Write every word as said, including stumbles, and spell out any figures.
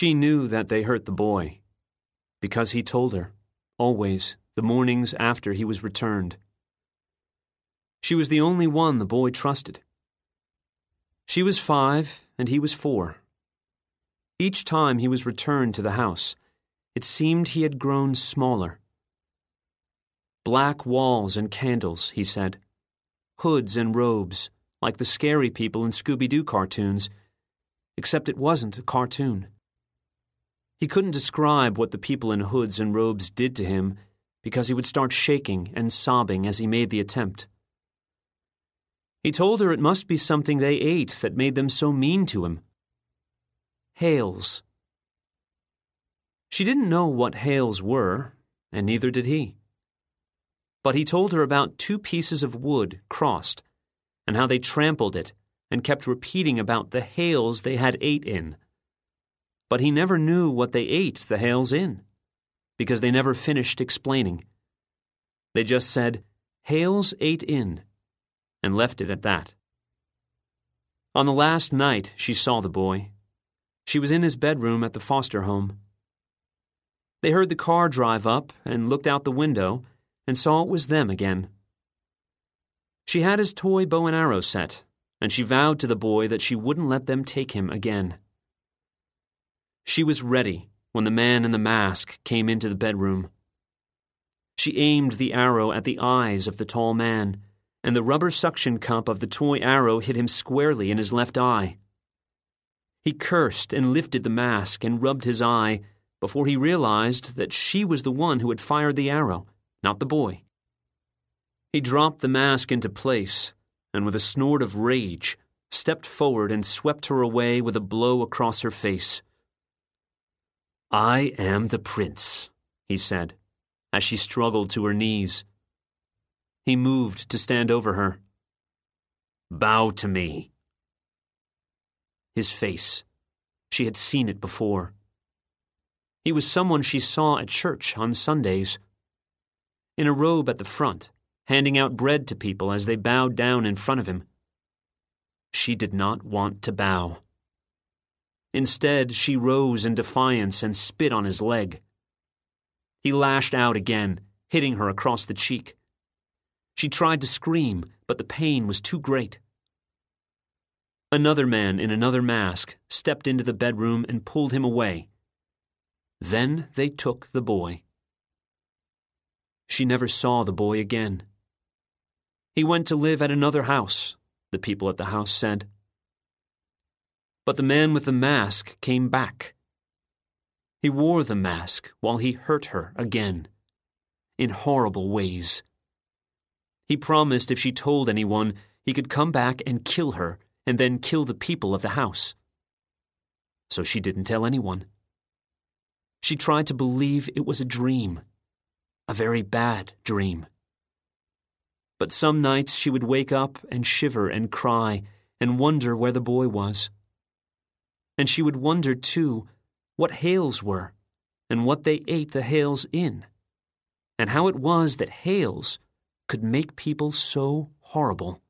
She knew that they hurt the boy, because he told her, always, the mornings after he was returned. She was the only one the boy trusted. She was five, and he was four. Each time he was returned to the house, it seemed he had grown smaller. Black walls and candles, he said. Hoods and robes, like the scary people in Scooby-Doo cartoons, except it wasn't a cartoon. He couldn't describe what the people in hoods and robes did to him because he would start shaking and sobbing as he made the attempt. He told her it must be something they ate that made them so mean to him. Hales. She didn't know what hales were, and neither did he. But he told her about two pieces of wood crossed, and how they trampled it and kept repeating about the hales they had ate in. But he never knew what they ate the hales in, because they never finished explaining. They just said, hales ate in, and left it at that. On the last night she saw the boy, she was in his bedroom at the foster home. They heard the car drive up and looked out the window and saw it was them again. She had his toy bow and arrow set, and she vowed to the boy that she wouldn't let them take him again. She was ready when the man in the mask came into the bedroom. She aimed the arrow at the eyes of the tall man, and the rubber suction cup of the toy arrow hit him squarely in his left eye. He cursed and lifted the mask and rubbed his eye before he realized that she was the one who had fired the arrow, not the boy. He dropped the mask into place, and with a snort of rage, stepped forward and swept her away with a blow across her face. "I am the prince," he said, as she struggled to her knees. He moved to stand over her. "Bow to me." His face. She had seen it before. He was someone she saw at church on Sundays. In a robe at the front, handing out bread to people as they bowed down in front of him. She did not want to bow. Instead, she rose in defiance and spit on his leg. He lashed out again, hitting her across the cheek. She tried to scream, but the pain was too great. Another man in another mask stepped into the bedroom and pulled him away. Then they took the boy. She never saw the boy again. He went to live at another house, the people at the house said. But the man with the mask came back. He wore the mask while he hurt her again, in horrible ways. He promised if she told anyone, he could come back and kill her and then kill the people of the house. So she didn't tell anyone. She tried to believe it was a dream, a very bad dream. But some nights she would wake up and shiver and cry and wonder where the boy was. And she would wonder, too, what hales were and what they ate the hales in, and how it was that hales could make people so horrible.